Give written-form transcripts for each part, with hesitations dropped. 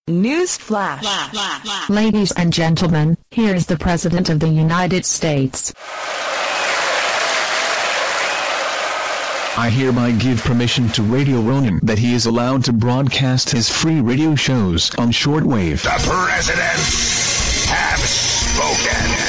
News flash. Ladies and gentlemen, here's the President of the United States. I hereby give permission to Radio Ronin that he is allowed to broadcast his free radio shows on shortwave. The President have spoken.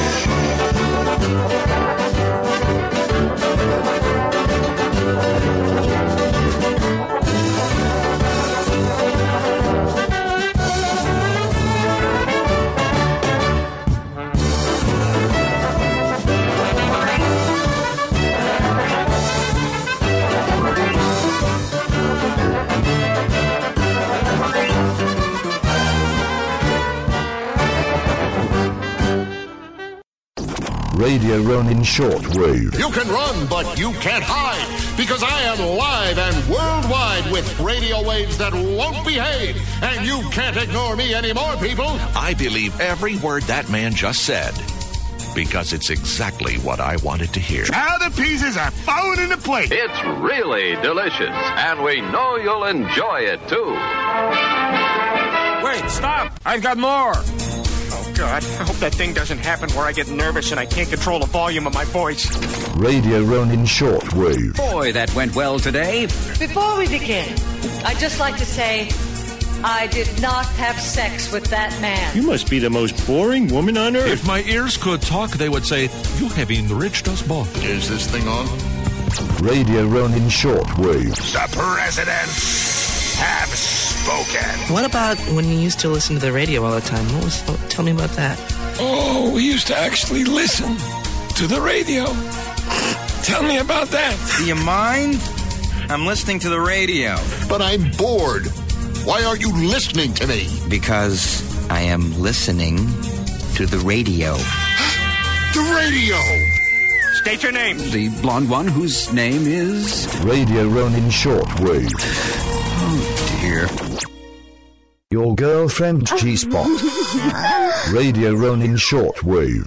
Radio Ronin Shortwave. You can run, but you can't hide, because I am live and worldwide with radio waves that won't behave, and you can't ignore me anymore, people. I believe every word that man just said, because it's exactly what I wanted to hear. Now the pieces are falling into place. It's really delicious, and we know you'll enjoy it, too. Wait, stop! I've got more! Oh, God, I hope that thing doesn't happen where I get nervous and I can't control the volume of my voice. Radio Ronin Shortwave. Boy, that went well today. Before we begin, I'd just like to say I did not have sex with that man. You must be the most boring woman on earth. If my ears could talk, they would say, you have enriched us both. Is this thing on? Radio Ronin Shortwave. The President have spoken. What about when you used to listen to the radio all the time? Tell me about that. Oh, we used to actually listen to the radio. Tell me about that. Do you mind? I'm listening to the radio. But I'm bored. Why aren't you listening to me? Because I am listening to the radio. The radio! State your name. The blonde one whose name is... Radio Ronin Shortwave. Oh, dear. Your girlfriend's G-spot. Radio Ronin Shortwave.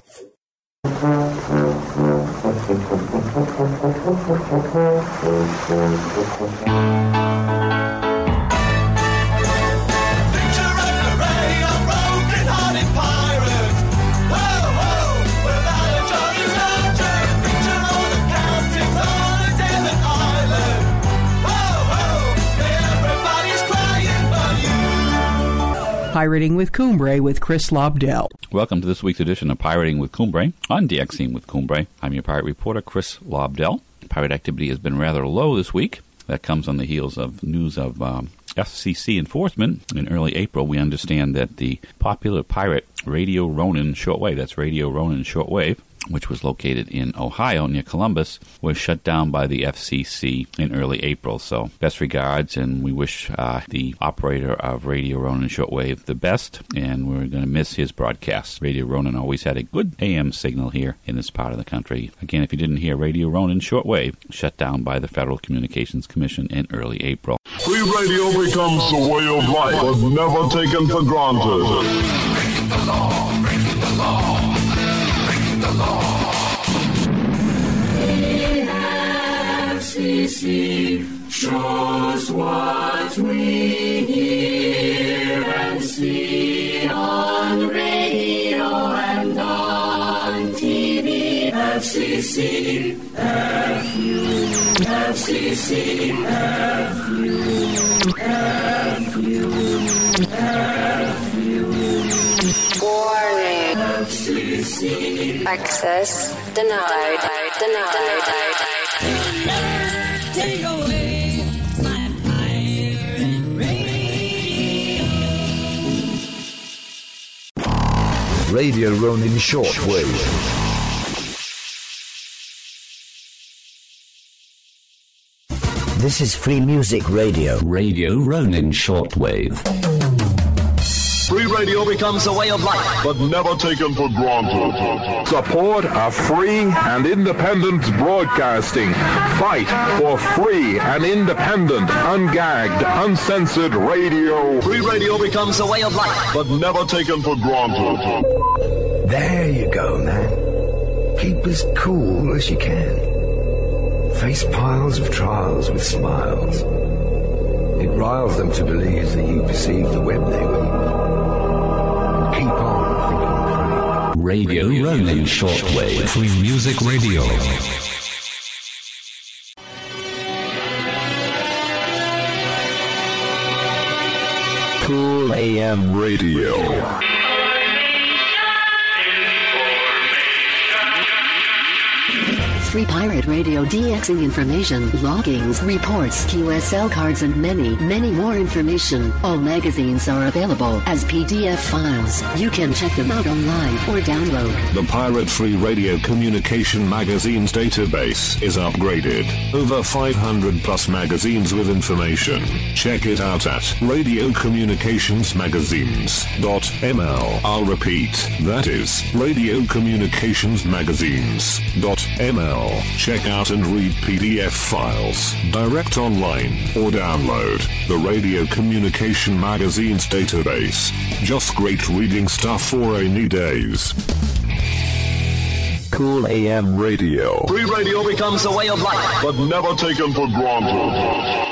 Pirating with Cumbre with Chris Lobdell. Welcome to this week's edition of Pirating with Cumbre on DXing with Cumbre. I'm your pirate reporter, Chris Lobdell. Pirate activity has been rather low this week. That comes on the heels of news of FCC enforcement. In early April, we understand that the popular pirate Radio Ronin Shortwave, that's Radio Ronin Shortwave, which was located in Ohio near Columbus, was shut down by the FCC in early April. So best regards, and we wish the operator of Radio Ronin Shortwave the best, and we're going to miss his broadcasts. Radio Ronin always had a good AM signal here in this part of the country. Again, if you didn't hear, Radio Ronin Shortwave shut down by the Federal Communications Commission in early April. Free radio becomes the way of life, but never taken for granted. Breaking the law, breaking the law. The law. The FCC shows what we hear and see on radio and on TV. FCC, FU, FCC, FU, FU, FU. Warning. FCC. Access denied. Take away my pirate radio. Radio Ronin Shortwave. This is Free Music Radio. Radio Ronin Shortwave. Free radio becomes a way of life, but never taken for granted. Support a free and independent broadcasting. Fight for free and independent, ungagged, uncensored radio. Free radio becomes a way of life, but never taken for granted. There you go, man. Keep as cool as you can. Face piles of trials with smiles. It riles them to believe that you perceive the web they weave. And keep on thinking free. Radio Ronin Shortwave. Free Music Radio. Cool AM Radio. Free Pirate Radio, DXing information, loggings, reports, QSL cards, and many, many more information. All magazines are available as PDF files. You can check them out online or download. The Pirate Free Radio Communication Magazines database is upgraded. Over 500 plus magazines with information. Check it out at radiocommunicationsmagazines.ml. I'll repeat, that is radiocommunicationsmagazines.ml. Check out and read PDF files, direct online, or download the Radio Communication Magazines database. Just great reading stuff for rainy days. Cool AM Radio. Free radio becomes a way of life, but never taken for granted.